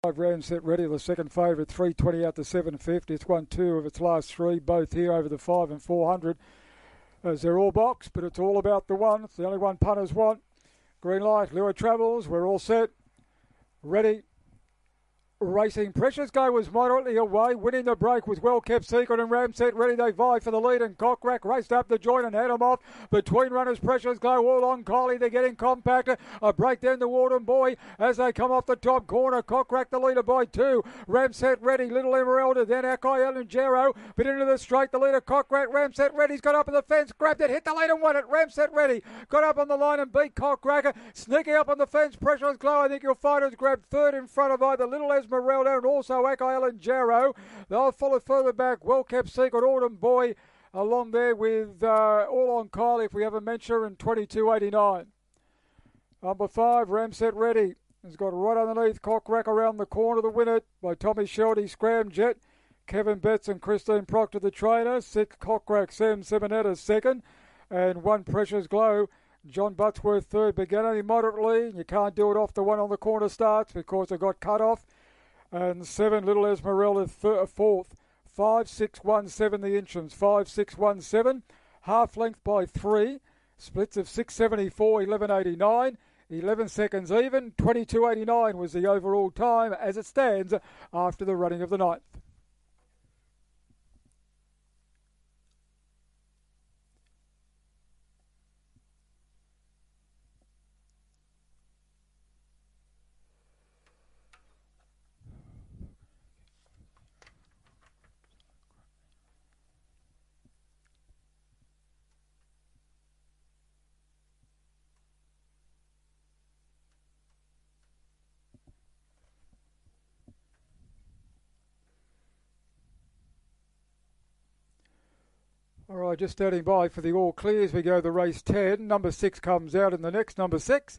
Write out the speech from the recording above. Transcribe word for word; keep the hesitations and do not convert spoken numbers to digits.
Round set ready, the second favourite, three twenty out to seven fifty. It's won two of its last three, both here over the five and four hundred. As they're all boxed, but it's all about the one. It's the only one punters want. Green light, Lure Travels, we're all set. Ready. Racing Precious Go was moderately away, winning the break with Well Kept Secret and Ramset Ready. They vie for the lead, and Cockrack raced up the joint and had them off. Between runners, Precious Go all on Kylie. They're getting compacted. A break down to Warden Boy as they come off the top corner. Cockrack the leader by two. Ramset Ready, Little Emeralda, then Akai and Jero. But into the straight, the leader Cockrack. Ramset Ready's got up in the fence, grabbed it, hit the lead and won it. Ramset Ready got up on the line and beat Cockracker. Sneaking up on the fence, Precious Glow. I think you'll find it's grabbed third in front of either Little Esmeralda and also Akael and Jarrow. They'll follow further back. Well Kept Secret, Autumn Boy along there with uh, All on Kylie, if we have a mention, and twenty-two eighty-nine. Number five, Ramset Ready, has got right underneath Cockrack around the corner to win it by Tommy Shelty, Scramjet, Kevin Betts and Christine Proctor the trainer. Six, Cockrack, Sam Simonetta second, and one, Precious Glow. John Buttsworth third, began only moderately. You can't do it off the one on the corner starts because they got cut off. And seven, Little Esmeralda th- fourth. Five, six, one, seven, the Inchams. Five, six, one, seven. Half length by three. Splits of six seventy-four, eleven eighty-nine. eleven seconds even. twenty-two eighty-nine was the overall time as it stands after the running of the ninth. All right, just standing by for the all clears. We go to race ten. Number six comes out in the next. Number six,